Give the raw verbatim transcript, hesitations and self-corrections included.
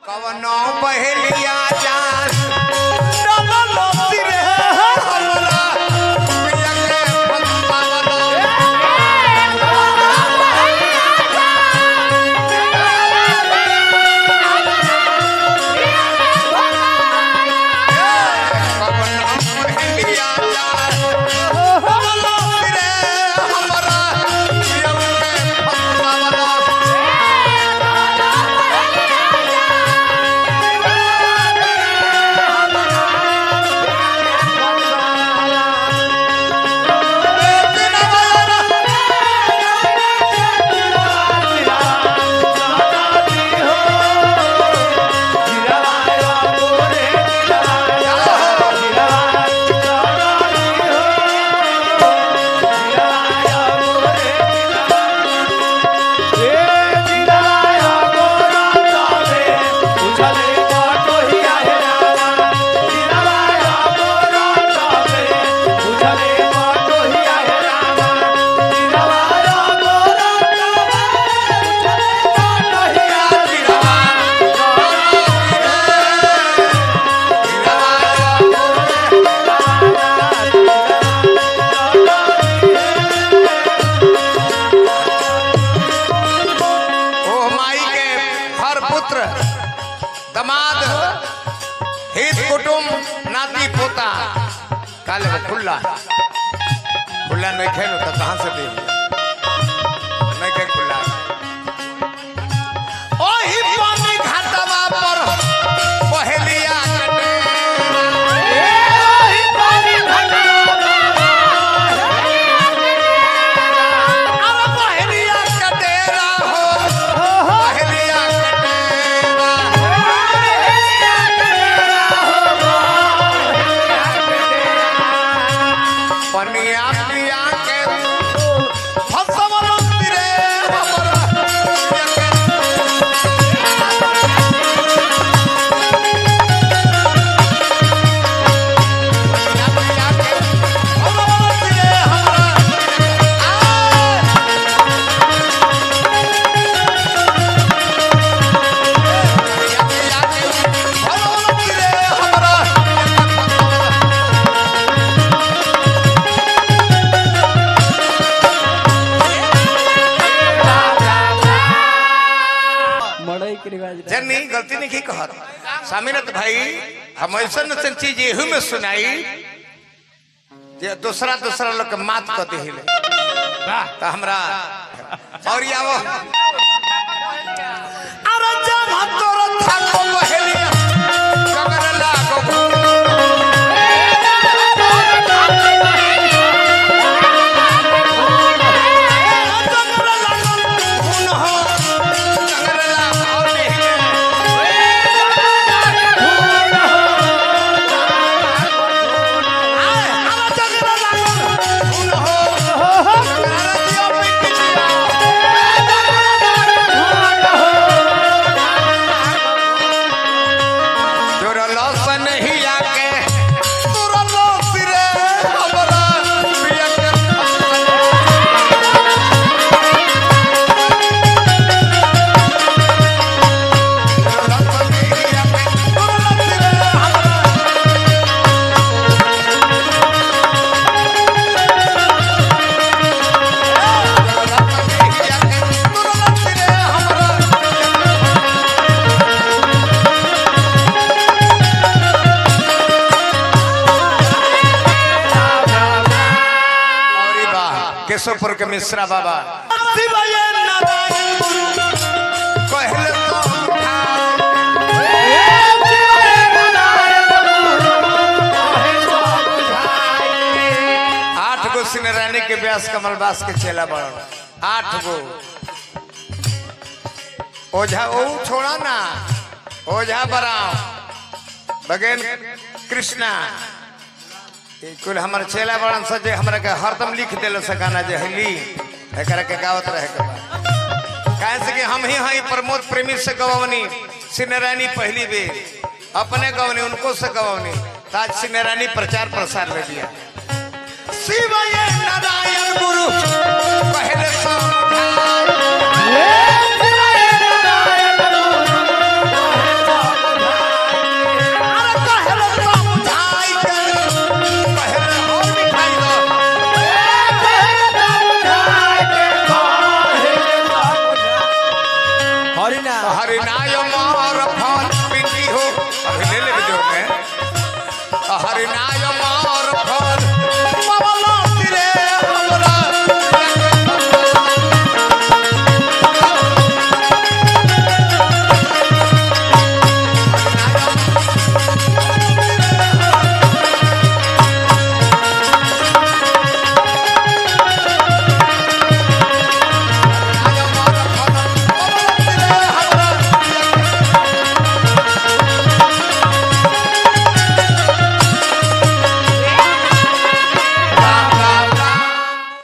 कवनो बहेलिया जान डबलो सिरे हमरा पिया के फंसावलो कवनो बहेलिया जान डबलो सिरे हमरा पिया के फंसावलो दमाद हित कुटुंब नाती पोता काले वो खुल्ला खुल्ला नहीं खेलो तो कहाँ से दे नहीं खे खुल्ला ओ ही पानी घाटवा पर पहलिया कटे ओ ही पानी घाटवा पर अब पहलिया कटेरा हो पहलिया पनिया पिया के फसवलो सिरे हमरा पनिया पिया के फसवलो सिरे हमरा पनिया पिया के फसवलो सिरे हमरा जन्नी गलती नहीं की कहत सामिनत भाई हम ऐसा न चीज यही में सुनाई जे दूसरा दूसरा लोग के मात क दिले तो हमरा और यावो अरे जब हम तोर थाको बहेलिया कगर लागो केशवपुर के मिश्रा बाबा आठ गो सिनेरानी के व्यास कमलबास के चेला बड़ आठ गो ओझा ओ छोड़ा ना ओझा बराव बगेन कृष्णा कुल हमारे चेला बड़न सजे हमरा के हरदम लिख देल सकाना जे हली एकरा के गावत रहे के बा काहे से कि हम ही हई प्रमोद प्रेमी से गवनी सिनेरानी पहली बेर अपने गवनी उनको से गवनी ताज सिनेरानी प्रचार प्रसार में दिया शिवय नारायण गुरु पहले समझाए शिवय नारायण गुरु हरिनाय मोर फल पिंकी हो अभी ले ले जो में हरिनाय